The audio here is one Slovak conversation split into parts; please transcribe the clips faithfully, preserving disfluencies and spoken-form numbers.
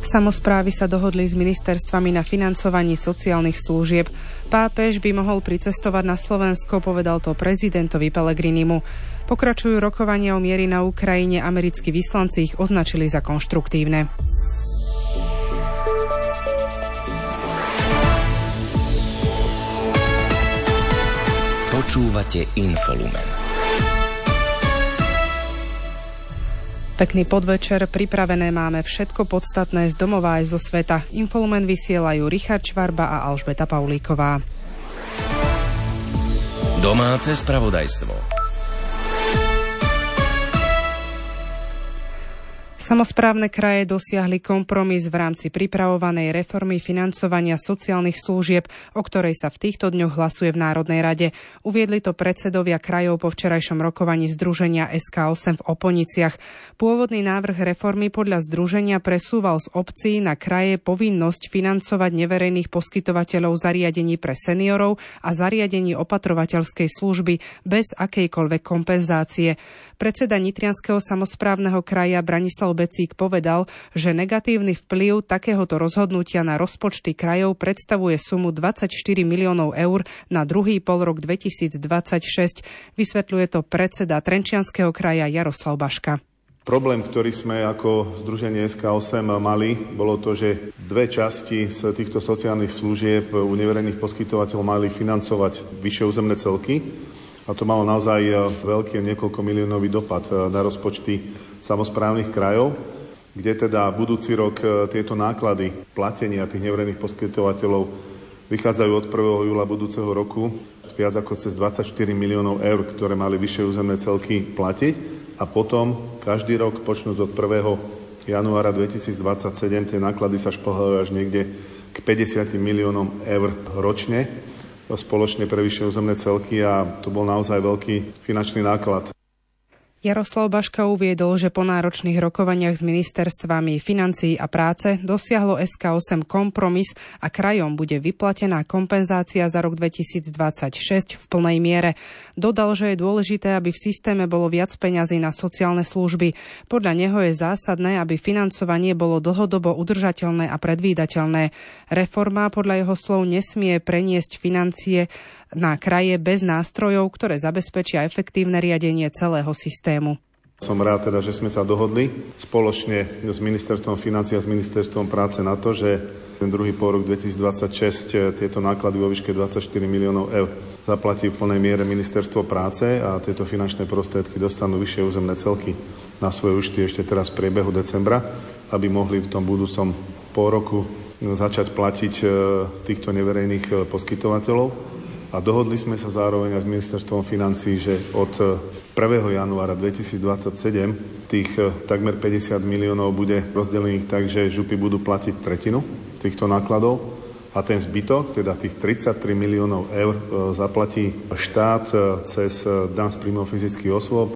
Samosprávy sa dohodli s ministerstvami na financovaní sociálnych služieb. Pápež by mohol pricestovať na Slovensko, povedal to prezidentovi Pellegrinimu. Pokračujú rokovania o miery na Ukrajine, americkí vyslanci ich označili za konštruktívne. Počúvate Infolumen. Pekný podvečer, pripravené máme všetko podstatné z domova aj zo sveta. Infolumen vysielajú Richard Švarba a Alžbeta Paulíková. Domáce spravodajstvo. Samosprávne kraje dosiahli kompromis v rámci pripravovanej reformy financovania sociálnych služieb, o ktorej sa v týchto dňoch hlasuje v Národnej rade. Uviedli to predsedovia krajov po včerajšom rokovaní združenia es ká osem v Oponiciach. Pôvodný návrh reformy podľa združenia presúval z obcí na kraje povinnosť financovať neverejných poskytovateľov zariadení pre seniorov a zariadení opatrovateľskej služby bez akejkoľvek kompenzácie. Predseda Nitrianskeho samosprávneho kraja Branislav Becík povedal, že negatívny vplyv takéhoto rozhodnutia na rozpočty krajov predstavuje sumu dvadsaťštyri miliónov eur na druhý polrok dvetisícdvadsaťšesť. Vysvetľuje to predseda Trenčianskeho kraja Jaroslav Baška. Problém, ktorý sme ako združenie es ká osem mali, bolo to, že dve časti z týchto sociálnych služieb u neverejných poskytovateľov mali financovať vyššie územné celky. A to malo naozaj veľký niekoľko miliónový dopad na rozpočty samosprávnych krajov, kde teda budúci rok tieto náklady platenia tých neverejných poskytovateľov vychádzajú od prvého júla budúceho roku viac ako cez dvadsaťštyri miliónov eur, ktoré mali vyššie územné celky platiť. A potom každý rok, počnúť od prvého januára dvetisícdvadsaťsedem, tie náklady sa šplhajú až niekde k päťdesiat miliónom eur ročne spoločne pre vyššie územné celky a to bol naozaj veľký finančný náklad. Jaroslav Baška uviedol, že po náročných rokovaniach s ministerstvami financií a práce dosiahlo es ká osem kompromis a krajom bude vyplatená kompenzácia za rok dvetisícdvadsaťšesť v plnej miere. Dodal, že je dôležité, aby v systéme bolo viac peňazí na sociálne služby. Podľa neho je zásadné, aby financovanie bolo dlhodobo udržateľné a predvídateľné. Reforma podľa jeho slov nesmie preniesť financie na kraje bez nástrojov, ktoré zabezpečia efektívne riadenie celého systému. Som rád teda, že sme sa dohodli spoločne s ministerstvom financií a s ministerstvom práce na to, že ten druhý pôrok dvetisícdvadsaťšesť tieto náklady vo výške dvadsaťštyri miliónov eur zaplatí v plnej miere ministerstvo práce a tieto finančné prostriedky dostanú vyššie územné celky na svoje účty ešte teraz v priebehu decembra, aby mohli v tom budúcom pôl roku začať platiť týchto neverejných poskytovateľov. A dohodli sme sa zároveň aj s ministerstvom financií, že od prvého januára dvetisícdvadsaťsedem tých takmer päťdesiat miliónov bude rozdelených tak, že župy budú platiť tretinu týchto nákladov a ten zbytok, teda tých tridsaťtri miliónov eur, zaplatí štát cez daň z príjmov fyzických osôb.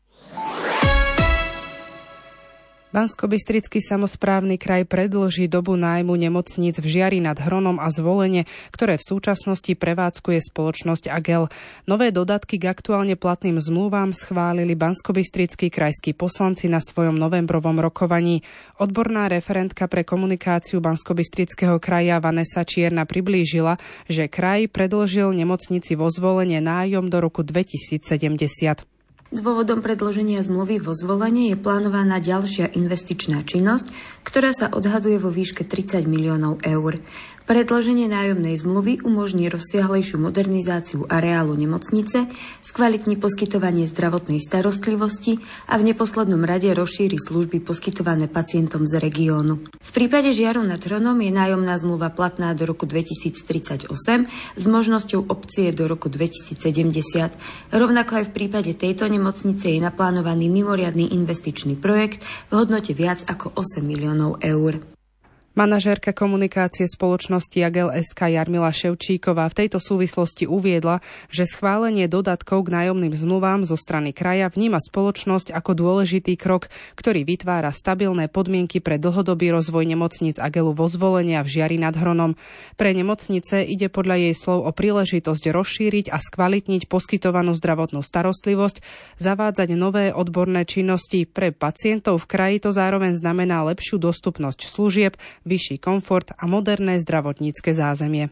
Banskobystrický samosprávny kraj predĺží dobu nájmu nemocníc v Žiari nad Hronom a Zvolene, ktoré v súčasnosti prevádzkuje spoločnosť Agel. Nové dodatky k aktuálne platným zmluvám schválili banskobystrickí krajskí poslanci na svojom novembrovom rokovaní. Odborná referentka pre komunikáciu Banskobystrického kraja Vanessa Čierna priblížila, že kraj predĺžil nemocnici vo Zvolene nájom do roku dvetisícsedemdesiat. Dôvodom predĺženia zmluvy vo Zvolene je plánovaná ďalšia investičná činnosť, ktorá sa odhaduje vo výške tridsať miliónov eur. Predĺženie nájomnej zmluvy umožní rozsiahlejšiu modernizáciu areálu nemocnice, skvalitní poskytovanie zdravotnej starostlivosti a v neposlednom rade rozšíri služby poskytované pacientom z regiónu. V prípade Žiaru nad Hronom je nájomná zmluva platná do roku dvetisíctridsaťosem s možnosťou opcie do roku dvetisícsedemdesiat. Rovnako aj v prípade tejto nemocnice je naplánovaný mimoriadny investičný projekt v hodnote viac ako osem miliónov eur. Manažérka komunikácie spoločnosti Agel es ká Jarmila Ševčíková v tejto súvislosti uviedla, že schválenie dodatkov k nájomným zmluvám zo strany kraja vníma spoločnosť ako dôležitý krok, ktorý vytvára stabilné podmienky pre dlhodobý rozvoj nemocníc Agelu vo Zvolení a v Žiari nad Hronom. Pre nemocnice ide podľa jej slov o príležitosť rozšíriť a skvalitniť poskytovanú zdravotnú starostlivosť, zavádzať nové odborné činnosti. Pre pacientov v kraji to zároveň znamená lepšiu dostupnosť služieb, vyšší komfort a moderné zdravotnícke zázemie.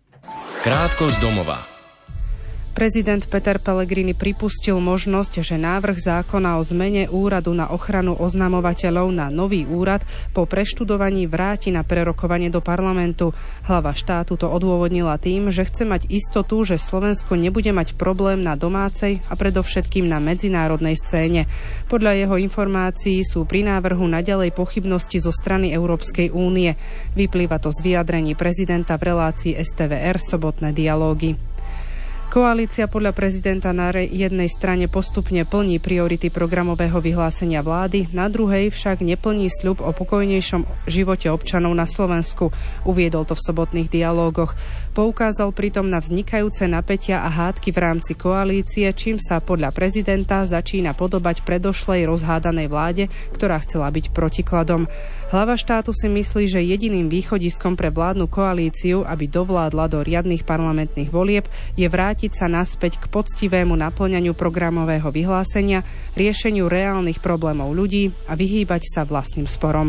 Krátko z domova. Prezident Peter Pellegrini pripustil možnosť, že návrh zákona o zmene úradu na ochranu oznamovateľov na nový úrad po preštudovaní vráti na prerokovanie do parlamentu. Hlava štátu to odôvodnila tým, že chce mať istotu, že Slovensko nebude mať problém na domácej a predovšetkým na medzinárodnej scéne. Podľa jeho informácií sú pri návrhu naďalej pochybnosti zo strany Európskej únie. Vyplýva to z vyjadrení prezidenta v relácii es té vé er Sobotné dialógy. Koalícia podľa prezidenta na jednej strane postupne plní priority programového vyhlásenia vlády, na druhej však neplní sľub o pokojnejšom živote občanov na Slovensku. Uviedol to v sobotných dialógoch. Poukázal pritom na vznikajúce napätia a hádky v rámci koalície, čím sa podľa prezidenta začína podobať predošlej rozhádanej vláde, ktorá chcela byť protikladom. Hlava štátu si myslí, že jediným východiskom pre vládnu koalíciu, aby dovládla do riadnych parlamentných volieb, je vrátiť sa naspäť k poctivému naplňaniu programového vyhlásenia, riešeniu reálnych problémov ľudí a vyhýbať sa vlastným sporom.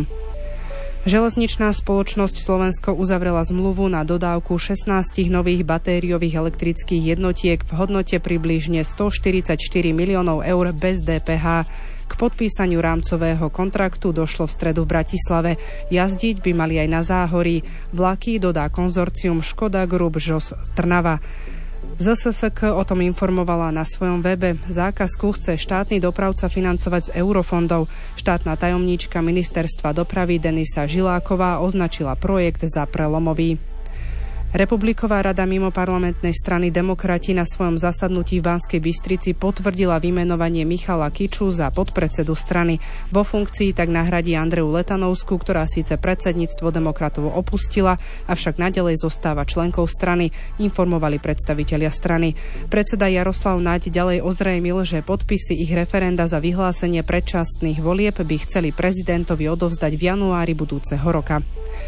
Železničná spoločnosť Slovensko uzavrela zmluvu na dodávku šestnásť nových batériových elektrických jednotiek v hodnote približne stoštyridsaťštyri miliónov eur bez dé pé há. K podpísaniu rámcového kontraktu došlo v stredu v Bratislave. Jazdiť by mali aj na Záhorí. Vlaky dodá konzorcium Škoda Group žos Trnava. zet es es ká o tom informovala na svojom webe. Zákazku chce štátny dopravca financovať z eurofondov. Štátna tajomníčka ministerstva dopravy Denisa Žiláková označila projekt za prelomový. Republiková rada mimoparlamentnej strany Demokrati na svojom zasadnutí v Banskej Bystrici potvrdila vymenovanie Michala Kiču za podpredsedu strany. Vo funkcii tak nahradí Andreu Letanovskú, ktorá síce predsedníctvo demokratov opustila, avšak naďalej zostáva členkou strany, informovali predstavitelia strany. Predseda Jaroslav Naď ďalej ozrejmil, že podpisy ich referenda za vyhlásenie predčasných volieb by chceli prezidentovi odovzdať v januári budúceho roka.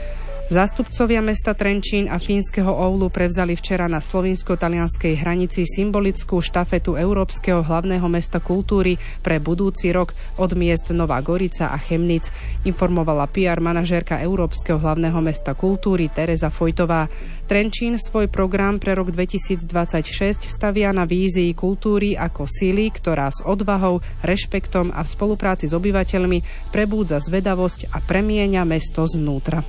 Zástupcovia mesta Trenčín a fínskeho Oulu prevzali včera na slovinsko-talianskej hranici symbolickú štafetu Európskeho hlavného mesta kultúry pre budúci rok od miest Nová Gorica a Chemnic, informovala pé er manažérka Európskeho hlavného mesta kultúry Tereza Fojtová. Trenčín svoj program pre rok dvetisícdvadsaťšesť stavia na vízii kultúry ako síly, ktorá s odvahou, rešpektom a v spolupráci s obyvateľmi prebúdza zvedavosť a premieňa mesto znútra.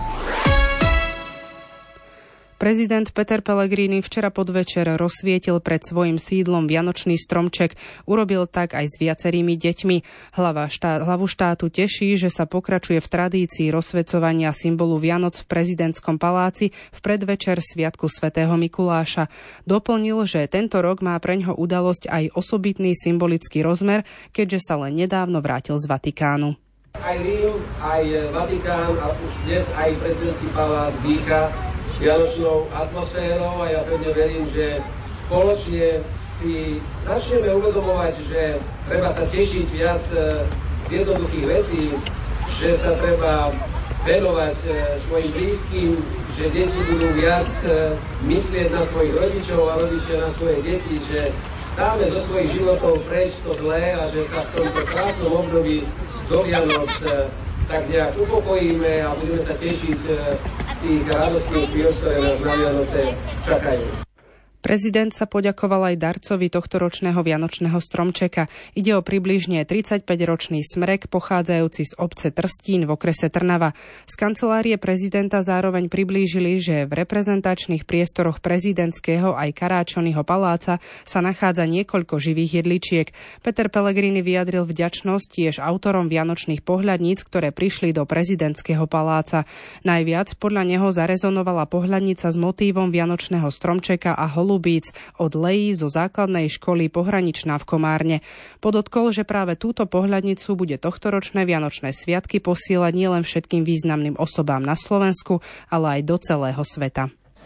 Prezident Peter Pellegrini včera podvečer rozsvietil pred svojím sídlom vianočný stromček. Urobil tak aj s viacerými deťmi. Hlava štát, hlavu štátu teší, že sa pokračuje v tradícii rozsvecovania symbolu Vianoc v prezidentskom paláci v predvečer sviatku svätého Mikuláša. Doplnil, že tento rok má preňho udalosť aj osobitný symbolický rozmer, keďže sa len nedávno vrátil z Vatikánu. Aj Rím, aj Vatikán a už dnes aj prezidentský palác dýcha vianočnou atmosférou a ja pevne verím, že spoločne si začneme uvedomovať, že treba sa tešiť viac z jednoduchých vecí, že sa treba venovať svojim blízkym, že deti budú viac myslieť na svojich rodičov a rodičia na svoje deti, že dáme zo svojich životov preč to zlé a že sa v tomto krásnom období do Vianoc tak nejak upokojíme a budeme sa tešiť z tých radostných chvíľ, ktoré nás na Vianoce čakajú. Prezident sa poďakoval aj darcovi tohtoročného vianočného stromčeka. Ide o približne tridsaťpäťročný smrek pochádzajúci z obce Trstín v okrese Trnava. Z kancelárie prezidenta zároveň priblížili, že v reprezentačných priestoroch prezidentského aj Karáčonyho paláca sa nachádza niekoľko živých jedličiek. Peter Pellegrini vyjadril vďačnosť tiež autorom vianočných pohľadníc, ktoré prišli do prezidentského paláca. Najviac podľa neho zarezonovala pohľadnica s motívom vianočného stromčeka a holu Holubíc, od Lejí zo základnej školy Pohraničná v Komárne. Podotkol, že práve túto pohľadnicu bude tohtoročné vianočné sviatky posielať nielen všetkým významným osobám na Slovensku, ale aj do celého sveta.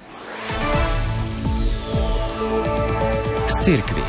Z cirkvi.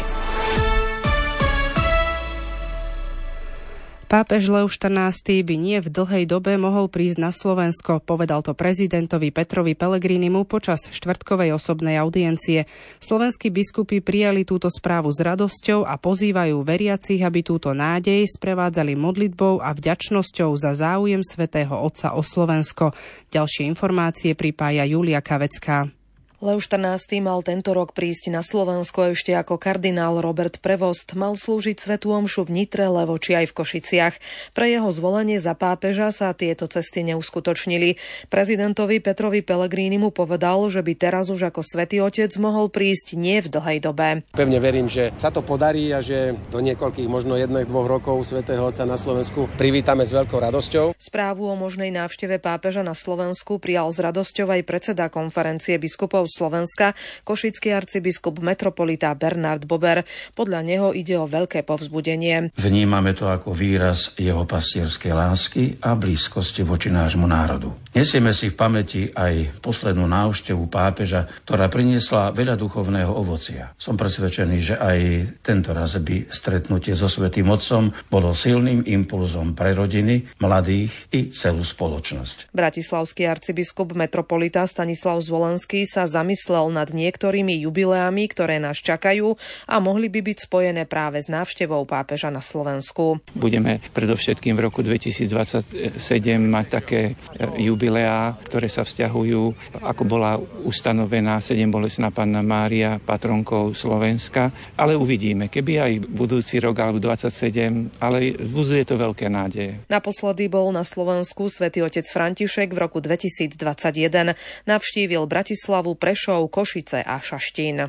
Pápež Lev štrnásty by nie v dlhej dobe mohol prísť na Slovensko, povedal to prezidentovi Petrovi Pellegrinimu počas štvrtkovej osobnej audiencie. Slovenskí biskupy prijali túto správu s radosťou a pozývajú veriacich, aby túto nádej sprevádzali modlitbou a vďačnosťou za záujem svätého Otca o Slovensko. Ďalšie informácie pripája Julia Kavecká. Lev štrnásty mal tento rok prísť na Slovensko ešte ako kardinál Robert Prevost. Mal slúžiť svätú omšu v Nitre, Levoči aj v Košiciach. Pre jeho zvolenie za pápeža sa tieto cesty neuskutočnili. Prezidentovi Petrovi Pellegrinimu povedal, že by teraz už ako svätý otec mohol prísť nie v dlhej dobe. Pevne verím, že sa to podarí a že do niekoľkých, možno jedných, dvoch rokov svätého Otca na Slovensku privítame s veľkou radosťou. Správu o možnej návšteve pápeža na Slovensku prijal s radosťou aj predseda konferencie biskupov Slovenska, košický arcibiskup metropolita Bernard Bober. Podľa neho ide o veľké povzbudenie. Vnímame to ako výraz jeho pastierskej lásky a blízkosti voči nášmu národu. Nesieme si v pamäti aj poslednú návštevu pápeža, ktorá priniesla veľa duchovného ovocia. Som presvedčený, že aj tento raz by stretnutie so Svätým Otcom bolo silným impulzom pre rodiny, mladých i celú spoločnosť. Bratislavský arcibiskup metropolita Stanislav Zvolenský sa zamyslel nad niektorými jubileami, ktoré nás čakajú a mohli by byť spojené práve s návštevou pápeža na Slovensku. Budeme predovšetkým v roku dvetisícdvadsaťsedem mať také jubileá, ktoré sa vzťahujú, ako bola ustanovená sedembolestná Panna Mária patronkou Slovenska. Ale uvidíme, keby aj budúci rok alebo dvadsaťsedem, ale vzbudzuje to veľké nádeje. Naposledy bol na Slovensku svätý otec František v roku dvetisícdvadsaťjeden. Navštívil Bratislavu, Prešov, Košice a Šaštín.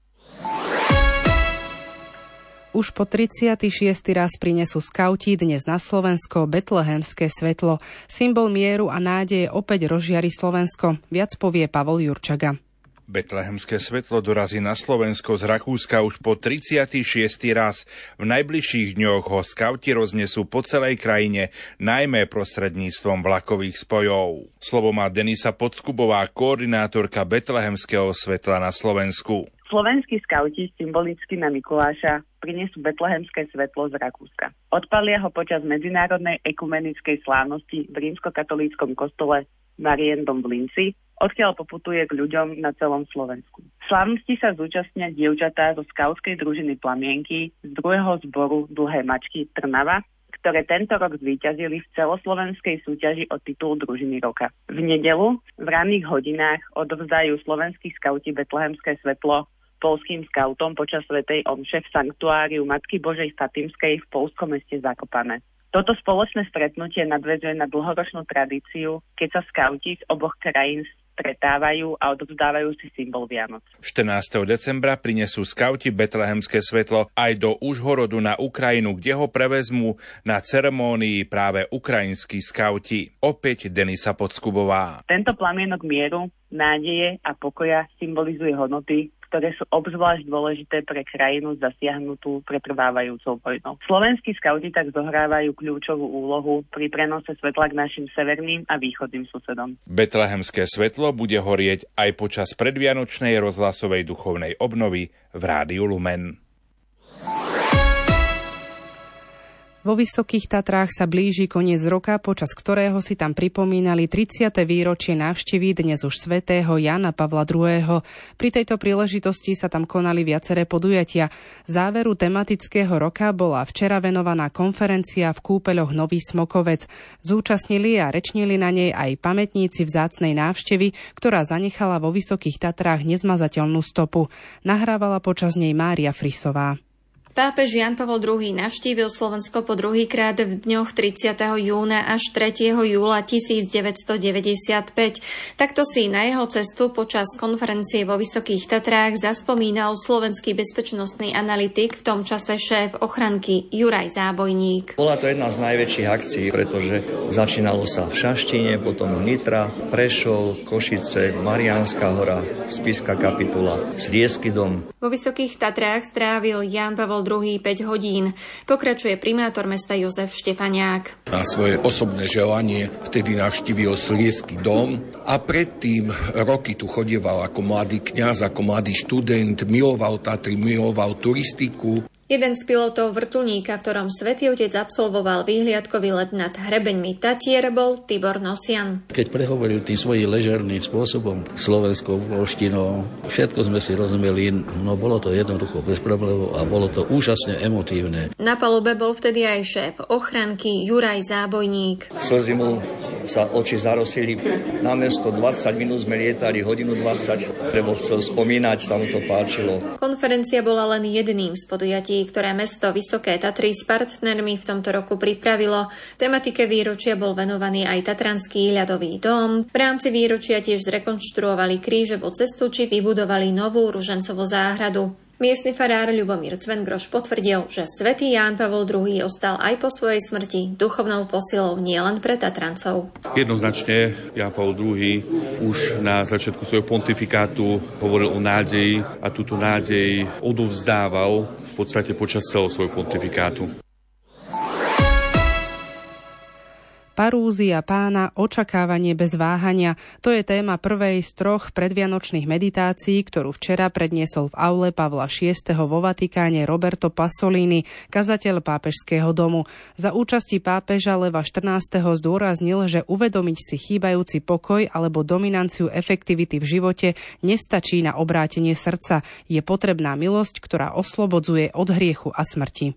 Už po tridsiaty šiesty raz prinesú skauti dnes na Slovensko betlehemské svetlo. Symbol mieru a nádeje opäť rozžiari Slovensko. Viac povie Pavol Jurčaga. Betlehemské svetlo dorazí na Slovensko z Rakúska už po tridsiaty šiesty raz. V najbližších dňoch ho skauti roznesú po celej krajine, najmä prostredníctvom vlakových spojov. Slovo má Denisa Podskubová, koordinátorka Betlehemského svetla na Slovensku. Slovenskí skauti symbolicky na Mikuláša prinesú betlehemské svetlo z Rakúska. Odpalia ho počas medzinárodnej ekumenickej slávnosti v rímskokatolíckom kostole Mariendom v Linci, odkiaľ poputuje k ľuďom na celom Slovensku. V slávnosti sa zúčastnia dievčatá zo skautskej družiny Plamienky z druhého zboru Dlhé mačky Trnava, ktoré tento rok zvíťazili v celoslovenskej súťaži o titul družiny roka. V nedeľu v ranných hodinách odovzdajú slovenskí skauti betlehemské svetlo poľským skautom počas svätej omše v sanktuáriu Matky Božej Fatimskej v poľskom meste Zakopane. Toto spoločné stretnutie nadväzuje na dlhoročnú tradíciu, keď sa skauti z oboch krajín stretávajú a odovzdávajú si symbol Vianoc. štrnásteho decembra prinesú skauti betlehemské svetlo aj do Užhorodu na Ukrajinu, kde ho prevezmú na ceremónii práve ukrajinskí skauti. Opäť Denisa Podskubová. Tento plamienok mieru, nádeje a pokoja symbolizuje hodnoty, ktoré sú obzvlášť dôležité pre krajinu zasiahnutú pretrvávajúcou vojnou. Slovenskí skauti tak zohrávajú kľúčovú úlohu pri prenose svetla k našim severným a východným susedom. Betlehemské svetlo bude horieť aj počas predvianočnej rozhlasovej duchovnej obnovy v Rádiu Lumen. Vo Vysokých Tatrách sa blíži koniec roka, počas ktorého si tam pripomínali tridsiate výročie návštevy dnes už svätého Jána Pavla druhého. Pri tejto príležitosti sa tam konali viaceré podujatia. Záveru tematického roka bola včera venovaná konferencia v kúpeľoch Nový Smokovec. Zúčastnili a rečnili na nej aj pamätníci vzácnej návštevy, ktorá zanechala vo Vysokých Tatrách nezmazateľnú stopu. Nahrávala počas nej Mária Frisová. Pápež Ján Pavol druhý navštívil Slovensko po druhýkrát v dňoch tridsiateho júna až tretieho júla tisícdeväťstodeväťdesiatpäť. Takto si na jeho cestu počas konferencie vo Vysokých Tatrách zaspomínal slovenský bezpečnostný analytik, v tom čase šéf ochranky Juraj Zábojník. Bola to jedna z najväčších akcií, pretože začínalo sa v Šaštíne, potom Nitra, Prešov, Košice, Mariánska hora, Spišská kapitula, Sliesky dom. Vo Vysokých Tatrách strávil Ján Pavol druhý päť hodín. Pokračuje primátor mesta Jozef Štefaniák. Na svoje osobné želanie vtedy navštívil Sliesky dom a predtým roky tu chodieval ako mladý kňaz, ako mladý študent, miloval Tatry, miloval turistiku. Jeden z pilotov vrtuľníka, v ktorom Svätý Otec absolvoval výhliadkový let nad hrebeňmi Tatier, bol Tibor Nosian. Keď prehovoril tým svojím ležerným spôsobom slovenskou polštinou, všetko sme si rozumeli, no bolo to jednoducho bez problémov a bolo to úžasne emotívne. Na palube bol vtedy aj šéf ochranky Juraj Zábojník. Slzy mu sa oči zarosili. Namiesto dvadsať minút sme lietali hodinu dvadsať, lebo chcel spomínať, sa mu to páčilo. Konferencia bola len jedným z podujatí, ktoré mesto Vysoké Tatry s partnermi v tomto roku pripravilo. Tematike výročia bol venovaný aj Tatranský ľadový dom. V rámci výročia tiež zrekonštruovali krížovú cestu či vybudovali novú ružencovú záhradu. Miestny farár Ľubomír Cvengroš potvrdil, že svätý Ján Pavol druhý ostal aj po svojej smrti duchovnou posilou nielen pre Tatrancov. Jednoznačne Ján Pavol druhý už na začiatku svojho pontifikátu hovoril o nádeji a túto nádej odovzdával v podstate počas celého svojho pontifikátu. Parúzia Pána, očakávanie bez váhania. To je téma prvej z troch predvianočných meditácií, ktorú včera predniesol v aule Pavla šiesteho vo Vatikáne Roberto Pasolini, kazateľ pápežského domu. Za účasti pápeža Leva štrnásteho zdôraznil, že uvedomiť si chýbajúci pokoj alebo dominanciu efektivity v živote nestačí na obrátenie srdca. Je potrebná milosť, ktorá oslobodzuje od hriechu a smrti.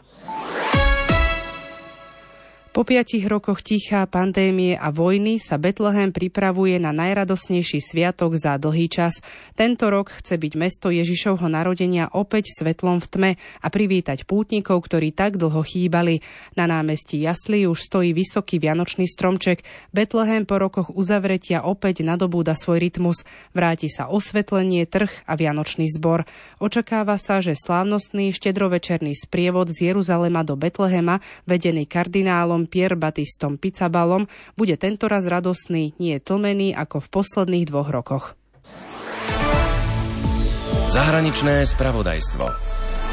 Po piatich rokoch ticha, pandémie a vojny sa Betlehem pripravuje na najradosnejší sviatok za dlhý čas. Tento rok chce byť mesto Ježišovho narodenia opäť svetlom v tme a privítať pútnikov, ktorí tak dlho chýbali. Na námestí jaslí už stojí vysoký vianočný stromček. Betlehem po rokoch uzavretia opäť nadobúda svoj rytmus. Vráti sa osvetlenie, trh a vianočný zbor. Očakáva sa, že slávnostný štedrovečerný sprievod z Jeruzalema do Betlehema, vedený kardinálom Pier Batistom Pizzabalom, bude tentoraz radostný, nie tlmený ako v posledných dvoch rokoch. Zahraničné spravodajstvo.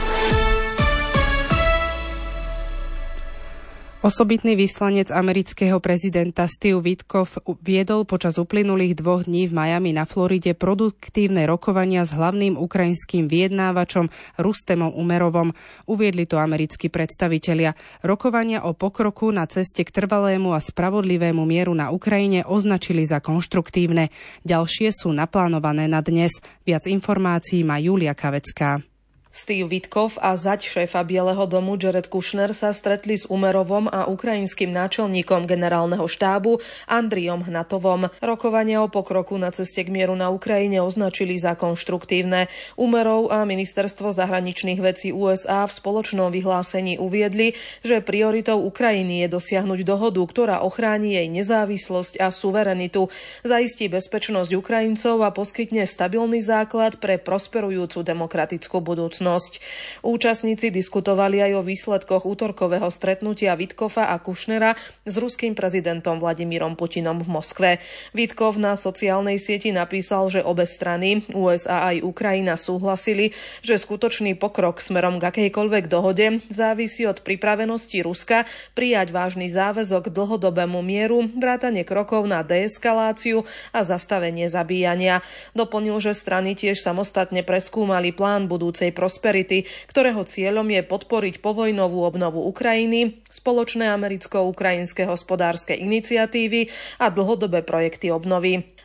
Osobitný vyslanec amerického prezidenta Steve Witkoff viedol počas uplynulých dvoch dní v Miami na Floride produktívne rokovania s hlavným ukrajinským vyjednávačom Rustemom Umerovom. Uviedli to americkí predstavitelia. Rokovania o pokroku na ceste k trvalému a spravodlivému mieru na Ukrajine označili za konštruktívne. Ďalšie sú naplánované na dnes. Viac informácií má Julia Kavecká. Steve Witkoff a zať šéfa Bieleho domu Jared Kushner sa stretli s Umerovom a ukrajinským náčelníkom generálneho štábu Andriom Hnatovom. Rokovania o pokroku na ceste k mieru na Ukrajine označili za konštruktívne. Umerov a ministerstvo zahraničných vecí ú es á v spoločnom vyhlásení uviedli, že prioritou Ukrajiny je dosiahnuť dohodu, ktorá ochráni jej nezávislosť a suverenitu, zaistí bezpečnosť Ukrajincov a poskytne stabilný základ pre prosperujúcu demokratickú budúcnosť. Účastníci diskutovali aj o výsledkoch útorkového stretnutia Witkoffa a Kushnera s ruským prezidentom Vladimírom Putinom v Moskve. Witkoff na sociálnej sieti napísal, že obe strany, ú es á aj Ukrajina, súhlasili, že skutočný pokrok smerom k akejkoľvek dohode závisí od pripravenosti Ruska prijať vážny záväzok k dlhodobému mieru, vrátane krokov na deeskaláciu a zastavenie zabíjania. Doplnil, že strany tiež samostatne preskúmali plán budúcej prosperity, ktorého cieľom je podporiť povojnovú obnovu Ukrajiny, spoločné americko-ukrajinské hospodárske iniciatívy a dlhodobé projekty obnovy.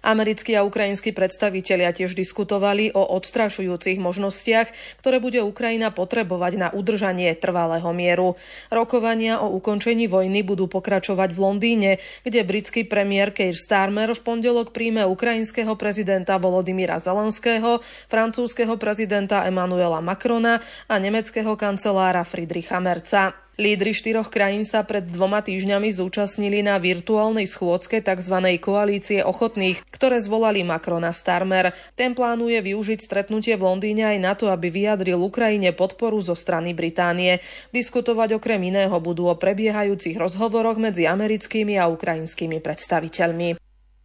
Americkí a ukrajinskí predstavitelia tiež diskutovali o odstrašujúcich možnostiach, ktoré bude Ukrajina potrebovať na udržanie trvalého mieru. Rokovania o ukončení vojny budú pokračovať v Londýne, kde britský premiér Keir Starmer v pondelok príjme ukrajinského prezidenta Volodymyra Zelenského, francúzskeho prezidenta Emmanuela Macrona a nemeckého kancelára Friedricha Merza. Lídri štyroch krajín sa pred dvoma týždňami zúčastnili na virtuálnej schôdzke tzv. Koalície ochotných, ktoré zvolali Macron a Starmer. Ten plánuje využiť stretnutie v Londýne aj na to, aby vyjadril Ukrajine podporu zo strany Británie. Diskutovať okrem iného budú o prebiehajúcich rozhovoroch medzi americkými a ukrajinskými predstaviteľmi.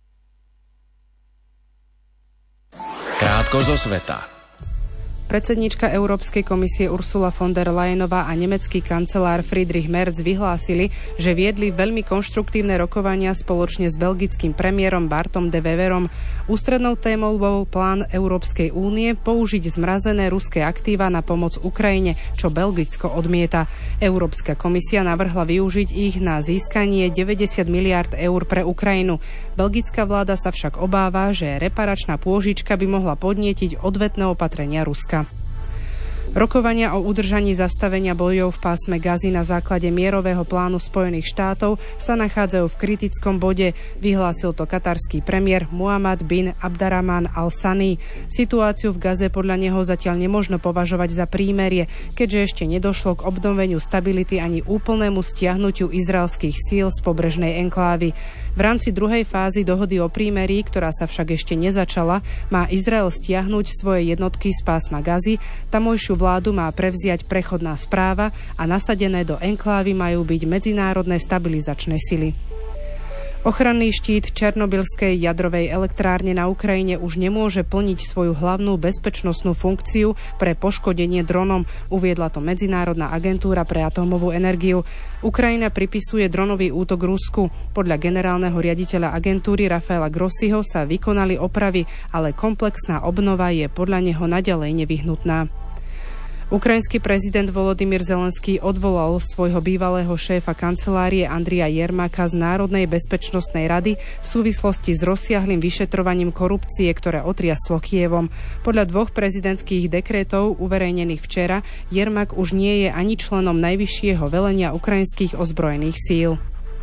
Krátko zo sveta. Predsedníčka Európskej komisie Ursula von der Leyenová a nemecký kancelár Friedrich Merz vyhlásili, že viedli veľmi konštruktívne rokovania spoločne s belgickým premiérom Bartom de Weverom. Ústrednou témou bol plán Európskej únie použiť zmrazené ruské aktíva na pomoc Ukrajine, čo Belgicko odmieta. Európska komisia navrhla využiť ich na získanie deväťdesiat miliárd eur pre Ukrajinu. Belgická vláda sa však obáva, že reparačná pôžička by mohla podnietiť odvetné opatrenia Ruska. Rokovania o udržaní zastavenia bojov v pásme Gazy na základe mierového plánu Spojených štátov sa nachádzajú v kritickom bode, vyhlásil to katarský premiér Muhammad bin Abdarrahman al-Sani. Situáciu v Gaze podľa neho zatiaľ nemožno považovať za prímerie, keďže ešte nedošlo k obnoveniu stability ani úplnému stiahnutiu izraelských síl z pobrežnej enklávy. V rámci druhej fázy dohody o prímerí, ktorá sa však ešte nezačala, má Izrael stiahnuť svoje jednotky z pásma Gazy, tamojšiu vládu má prevziať prechodná správa a nasadené do enklávy majú byť medzinárodné stabilizačné sily. Ochranný štít Černobylskej jadrovej elektrárne na Ukrajine už nemôže plniť svoju hlavnú bezpečnostnú funkciu pre poškodenie dronom, uviedla to Medzinárodná agentúra pre atómovú energiu. Ukrajina pripisuje dronový útok Rusku. Podľa generálneho riaditeľa agentúry Rafaela Grossiho sa vykonali opravy, ale komplexná obnova je podľa neho naďalej nevyhnutná. Ukrajinský prezident Volodymyr Zelenský odvolal svojho bývalého šéfa kancelárie Andrija Jermaka z Národnej bezpečnostnej rady v súvislosti s rozsiahlym vyšetrovaním korupcie, ktoré otriaslo Kyjevom. Podľa dvoch prezidentských dekrétov uverejnených včera Jermak už nie je ani členom najvyššieho velenia ukrajinských ozbrojených síl.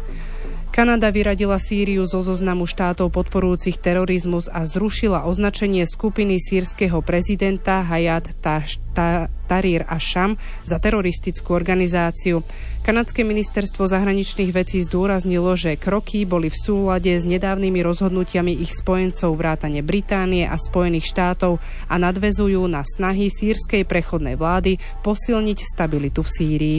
Kanada vyradila Sýriu zo zoznamu štátov podporujúcich terorizmus a zrušila označenie skupiny sýrskeho prezidenta Hayat Tahrir al-Sham za teroristickú organizáciu. Kanadské ministerstvo zahraničných vecí zdôraznilo, že kroky boli v súlade s nedávnymi rozhodnutiami ich spojencov vrátane Británie a Spojených štátov a nadväzujú na snahy sýrskej prechodnej vlády posilniť stabilitu v Sýrii.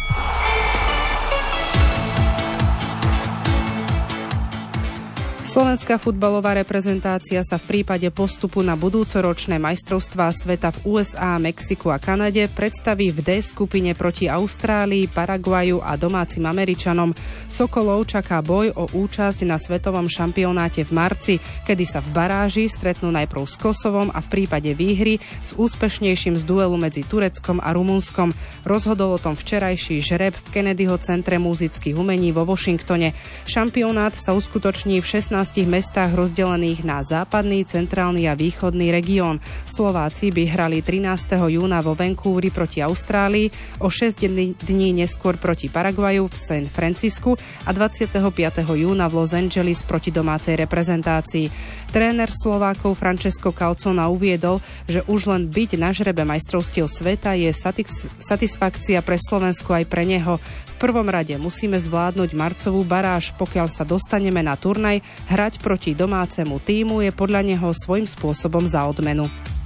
Slovenská futbalová reprezentácia sa v prípade postupu na budúcoročné majstrovstvá sveta v ú es á, Mexiku a Kanade predstaví v D skupine proti Austrálii, Paraguaju a domácim Američanom. Sokolov čaká boj o účasť na svetovom šampionáte v marci, kedy sa v baráži stretnú najprv s Kosovom a v prípade výhry s úspešnejším z duelu medzi Tureckom a Rumunskom. Rozhodol o tom včerajší žreb v Kennedyho centre muzických umení vo Washingtone. Šampionát sa uskutoční v šestnástich mestách rozdelených na západný, centrálny a východný región. Slováci by hrali trinásteho júna vo Vancouveri proti Austrálii, o šesť dní neskôr proti Paraguaju v San Francisku a dvadsiateho piateho júna v Los Angeles proti domácej reprezentácii. Tréner Slovákov Francesco Calzona uviedol, že už len byť na žrebe majstrovstiev sveta je satis- satisfakcia pre Slovensko aj pre neho. V prvom rade musíme zvládnuť marcovú baráž, pokiaľ sa dostaneme na turnaj, hrať proti domácemu tímu je podľa neho svojím spôsobom za odmenu.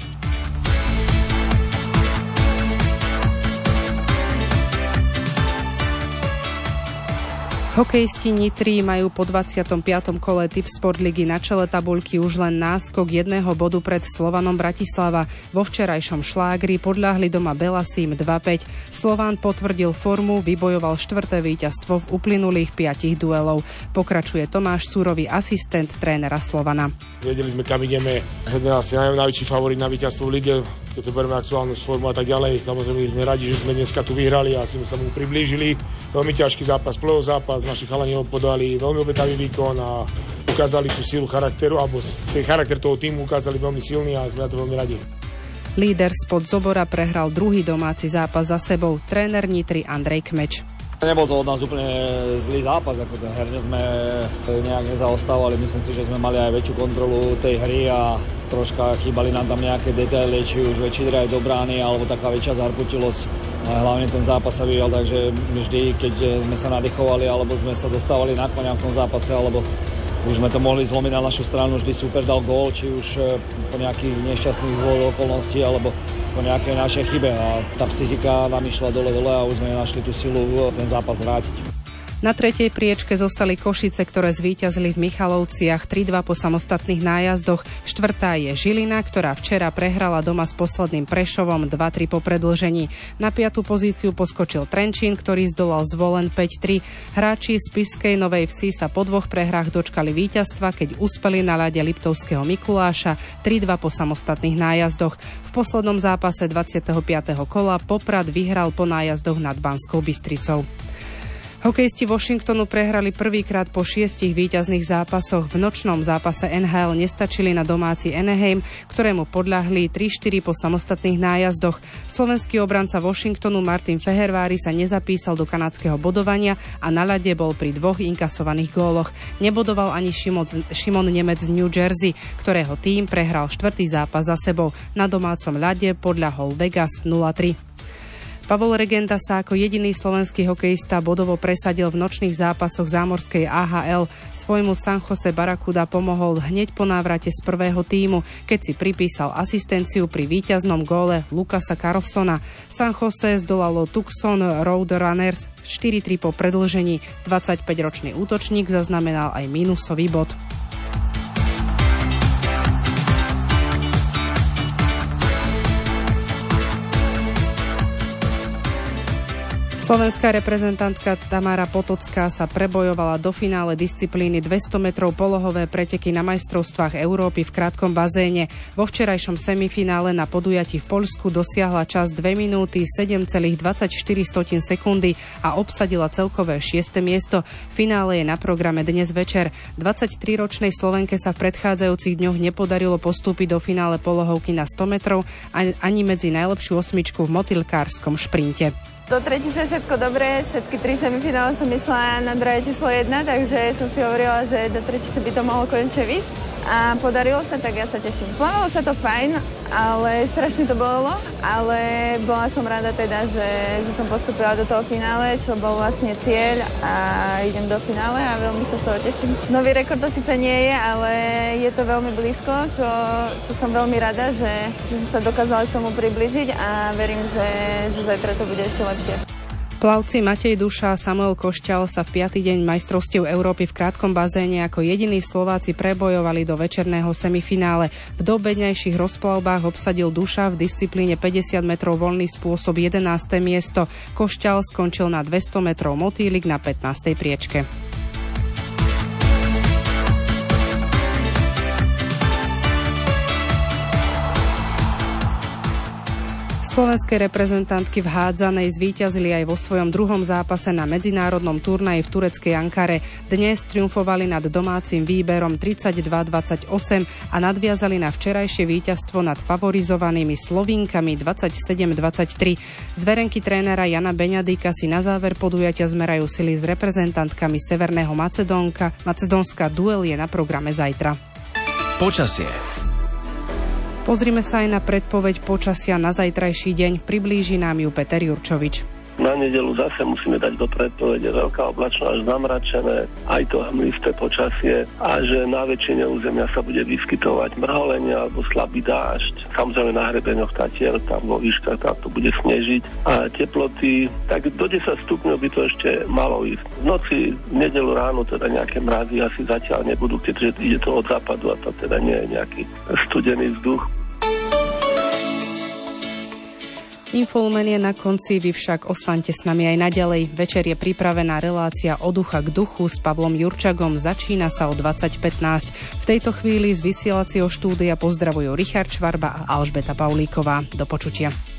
Hokejisti Nitry majú po dvadsiatom piatom kole Tipsport ligy na čele tabuľky už len náskok jedného bodu pred Slovanom Bratislava. Vo včerajšom šlágri podľahli doma Belasím dva päť. Slován potvrdil formu, vybojoval štvrté víťazstvo v uplynulých piatich duelov. Pokračuje Tomáš Súrový, asistent trénera Slovana. Vedeli sme, kam ideme. Asi najväčší favorit na víťazstvo v lige, keď to berme aktuálnu formu a tak ďalej. Samozrejme sme radi, že sme dneska tu vyhrali a sme sa mu priblížili. Veľmi ťažký zápas, play zápas, naši chalani ho podali, veľmi obetavý výkon a ukázali tú silu charakteru, alebo ten charakter toho týmu ukázali veľmi silný a sme na to veľmi radi. Líder spod Zobora prehral druhý domáci zápas za sebou, tréner Nitry Andrej Kmeč. Nebol to od nás úplne zlý zápas, ako ten herne sme nejak nezaostávali, myslím si, že sme mali aj väčšiu kontrolu tej hry a troška chýbali nám tam nejaké detaily, či už väčší draj do brány, alebo taká väčšia zarputilosť. A hlavne ten zápas sa vyvíjal, takže vždy, keď sme sa nadýchovali, alebo sme sa dostávali na koňa v tom zápase, alebo už sme to mohli zlomiť na našu stranu, vždy super dal gól, či už po nejakých nešťastných zvodoch okolností, alebo po nejakej našej chybe. A tá psychika nám išla dole-dole a už sme našli tú silu ten zápas vrátiť. Na tretej priečke zostali Košice, ktoré zvíťazili v Michalovciach tri dva po samostatných nájazdoch. Štvrtá je Žilina, ktorá včera prehrala doma s posledným Prešovom dva tri po predĺžení. Na piatu pozíciu poskočil Trenčín, ktorý zdolal Zvolen päť tri. Hráči z Spišskej Novej Vsi sa po dvoch prehrách dočkali víťazstva, keď uspeli na ľade Liptovského Mikuláša tri dva po samostatných nájazdoch. V poslednom zápase dvadsiateho piateho kola Poprad vyhral po nájazdoch nad Banskou Bystricou. Hokejisti Washingtonu prehrali prvýkrát po šiestich víťazných zápasoch. V nočnom zápase en há el nestačili na domáci Anaheim, ktorému podľahli tri štyri po samostatných nájazdoch. Slovenský obranca Washingtonu Martin Fehervári sa nezapísal do kanadského bodovania a na ľade bol pri dvoch inkasovaných góloch. Nebodoval ani Šimon, Šimon Nemec z New Jersey, ktorého tím prehral štvrtý zápas za sebou. Na domácom ľade podľahol Vegas nula tri. Pavol Regenda sa ako jediný slovenský hokejista bodovo presadil v nočných zápasoch zámorskej á há el. Svojmu San Jose Barracuda pomohol hneď po návrate z prvého tímu, keď si pripísal asistenciu pri víťaznom góle Lukasa Carlsona. San Jose zdolalo Tucson Roadrunners štyri tri po predĺžení. dvadsaťpäťročný útočník zaznamenal aj mínusový bod. Slovenská reprezentantka Tamara Potocká sa prebojovala do finále disciplíny dvesto metrov polohové preteky na majstrovstvách Európy v krátkom bazéne. Vo včerajšom semifinále na podujatí v Poľsku dosiahla čas dve minúty sedem celých dvadsaťštyri sekundy a obsadila celkové šieste miesto. Finále je na programe dnes večer. dvadsaťtriročnej Slovenke sa v predchádzajúcich dňoch nepodarilo postúpiť do finále polohovky na sto metrov ani medzi najlepšiu osmičku v motýlkárskom šprinte. Do tretice všetko dobré, všetky tri semifinále som išla na draje číslo jedna, takže som si hovorila, že do tretice by to mohlo konečne výsť. A podarilo sa, tak ja sa teším. Plavalo sa to fajn, ale strašne to bolelo, ale bola som rada teda, že, že som postúpila do toho finále, čo bol vlastne cieľ a idem do finále a veľmi sa z toho teším. Nový rekord to síce nie je, ale je to veľmi blízko, čo, čo som veľmi rada, že, že som sa dokázala k tomu približiť a verím, že, že zajtra to bude ešte lepšie. Plavci Matej Duša a Samuel Košťal sa v piaty deň majstrovstiev Európy v krátkom bazéne ako jediní Slováci prebojovali do večerného semifinále. V dobednejších rozplavbách obsadil Duša v disciplíne päťdesiat metrov voľný spôsob jedenáste miesto. Košťal skončil na dvesto metrov motýlik na pätnástej priečke. Slovenské reprezentantky v hádzanej zvíťazili aj vo svojom druhom zápase na medzinárodnom turnaji v tureckej Ankare. Dnes triumfovali nad domácim výberom tridsaťdva dvadsaťosem a nadviazali na včerajšie víťazstvo nad favorizovanými Slovínkami dvadsaťsedem dvadsaťtri. Zverenky trénera Jana Beňadíka si na záver podujatia zmerajú sily s reprezentantkami Severného Macedónka. Macedónska duel je na programe zajtra. Počasie. Pozrime sa aj na predpoveď počasia na zajtrajší deň. Priblíži nám ju Peter Jurčovič. Na nedeľu zase musíme dať do predpovede veľká oblačná až zamračené, aj to hmlisté počasie a že na väčšine územia sa bude vyskytovať mrholenie alebo slabý dážď. Samozrejme na hrebeňoch Tatier, tam vo výškach tam to bude snežiť a teploty, tak do desať stupňov by to ešte malo ísť. V noci, v nedeľu ráno teda nejaké mrazy asi zatiaľ nebudú, keďže ide to od západu a to teda nie je nejaký studený vzduch. Infolumen je na konci, vy však ostaňte s nami aj naďalej. Večer je pripravená relácia Od ducha k duchu s Pavlom Jurčagom. Začína sa o dvadsať pätnásť. V tejto chvíli z vysielacieho štúdia pozdravujú Richard Švarba a Alžbeta Paulíková. Do počutia.